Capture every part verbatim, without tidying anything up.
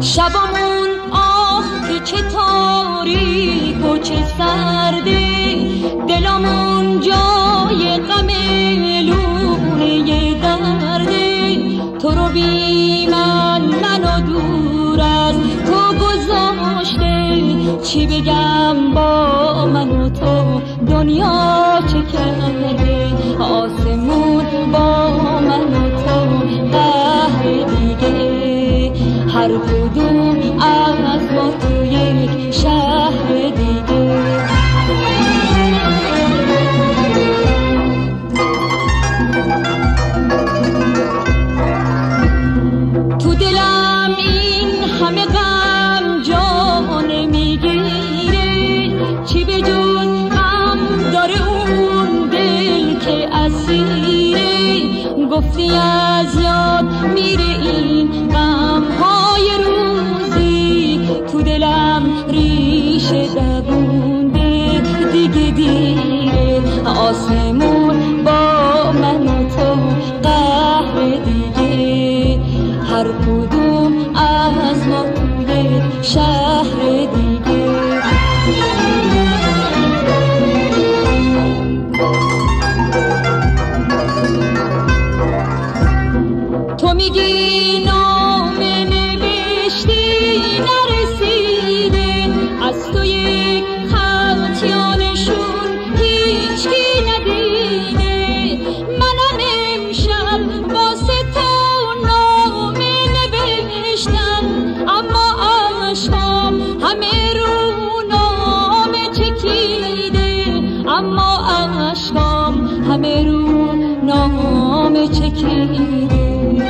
شبمون آه که چه تاریک و چه سرده، دلمون جای غم لونه درده. تو رو بی من منو دور از تو گذاشته، چی بگم با من و تو دنیا چه کرده. آسمون با من و تو قهر دیگه، هر کدوم از ما تو یک شهر دیگه. تو دلم این همه غم جا نمیگیره، چی به جز غم داره اون دل که اسیره. گفتی از یاد میره این غم های روزی، تو دلم ریشه دوونده دیگه دیره. آسمون با من و تو قهر دیگه، هر کدوم از ما توی شهر دیگه. تو میگی نامه نوشتی نرسیده، از تو یک خط یا نشون هیچکی ندیده. منم امشب واسه تو نامه نوشتم، اما عشقم همه رو نامه چکیده. اما عشقم همه رو نامه چکیده.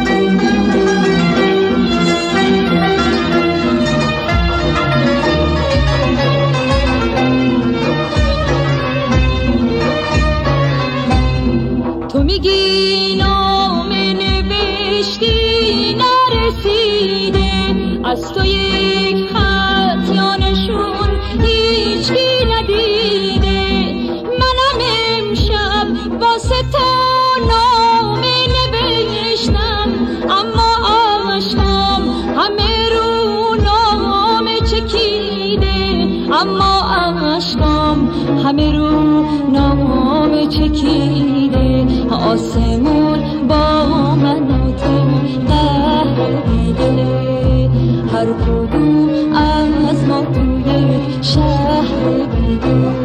تو میگی نامه نوشتی نرسیده، از تو یک خط یا نشون هیچکی ندیده. منم امشب واسه تو نامه نوشتم، اما عشقم همه رو نامه چکیده. اما عشقم همه رو نامه چکیده. آسمون با من و تو قهر دیگه، هر کدوم از ما توی شهر دیگه.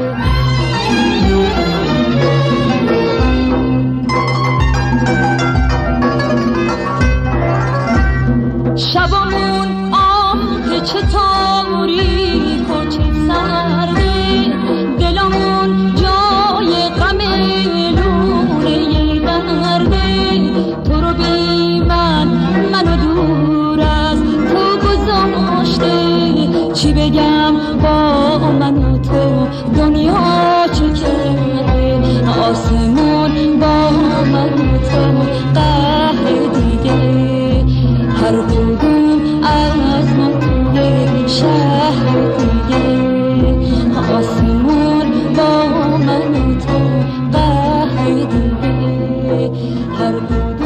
شبمون آه که چه تاریک و چه سرده، دلمون جای غم لونه درده. تو رو بی من منو دور از تو گذاشته، چی بگم با من و تو دنیا چه کرده. آسمون با من و تو قهر دیگه، هر کدوم از ما توی شهر دیگه. آسمون با من و تو قهر دیگه، هر کدوم